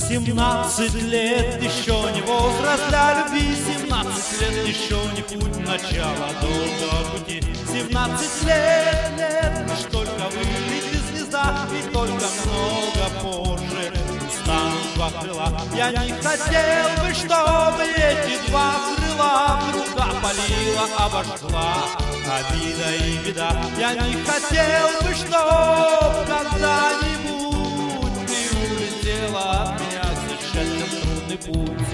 17 лет еще не возраст для любви, 17 лет еще не путь, начало долгого пути. 17 лет, лишь только вылетит звезда, и только много позже устанут два крыла. Я не хотел бы, чтобы эти два крыла вдруг опалила, обожгла обида и беда. Я не хотел бы, чтоб когда-нибудь ты улетела от меня совершенно трудный путь.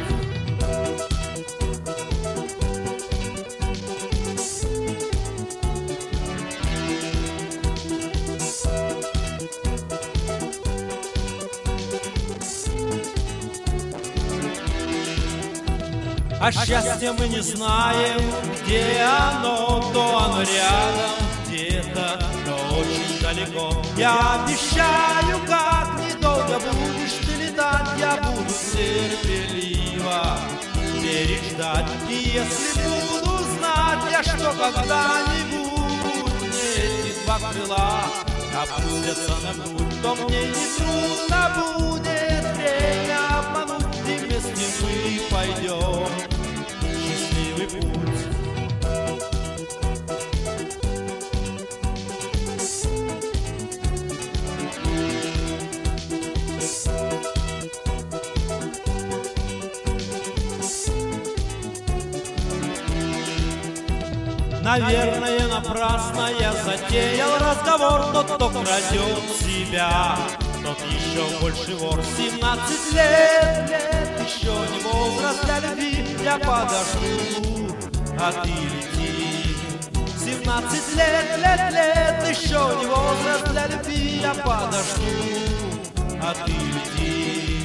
А счастье мы не знаем, где оно, то оно рядом где-то, но очень далеко. Я обещаю, как недолго будешь ты летать, я буду терпеливо переждать. И если буду знать я, что когда-нибудь мне эти два крыла опустятся на грудь, то мне не трудно будет время обмануть, и вместе мы пойдем счастливый путь. Наверное, напрасно я затеял разговор. Тот, кто крадет себя, тот еще больше вор. 17 лет, еще не возраст для любви. Я подожду, а ты лети. 17 лет, еще не возраст для любви. Я подожду, а ты лети.